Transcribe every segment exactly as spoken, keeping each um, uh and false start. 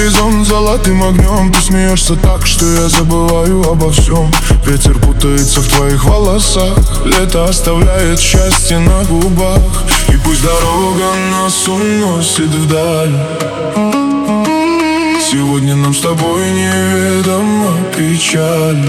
горизонт золотым огнем. Ты смеешься так, что я забываю обо всем. Ветер путается в твоих волосах, лето оставляет счастье на губах. И пусть дорога нас уносит вдаль, сегодня нам с тобой неведома печаль.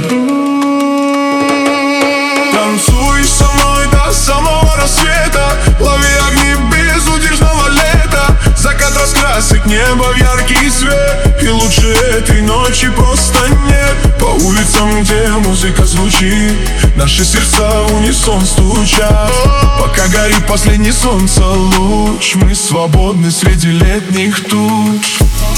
Танцуй со мной до самого рассвета, лови огни безудержного лета. Закат раскрасит небо в яркий свет, и лучше этой ночи просто нет. По улицам, где музыка звучит, наши сердца в унисон стучат. Пока горит последний солнца луч, мы свободны среди летних туч.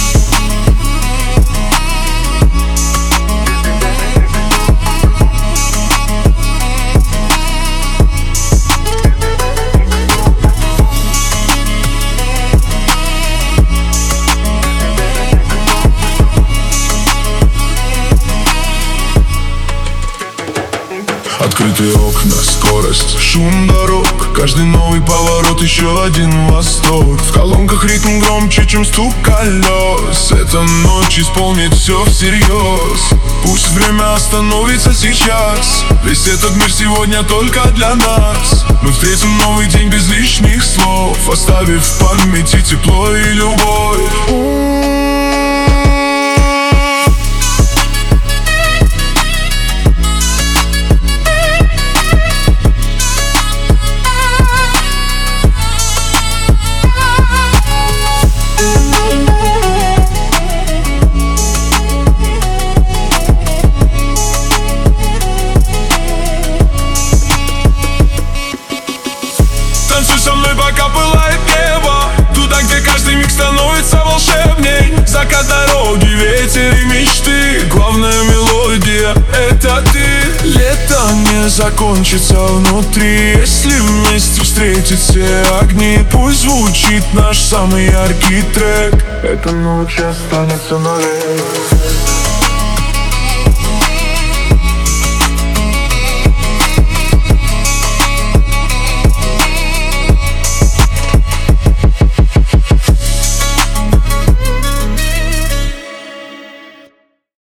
Открытые окна, скорость, шум дорог, каждый новый поворот еще один восторг. В колонках ритм громче, чем стук колес. Эта ночь исполнит все всерьез. Пусть время остановится сейчас, весь этот мир сегодня только для нас. Мы встретим новый день без лишних слов, оставив в памяти тепло и любовь. Танцуй со мной, пока пылает небо, туда, где каждый миг становится волшебней. Закат дороги, ветер и мечты, главная мелодия — это ты. Лето не закончится внутри, если вместе встретить все огни. Пусть звучит наш самый яркий трек, эта ночь останется навек.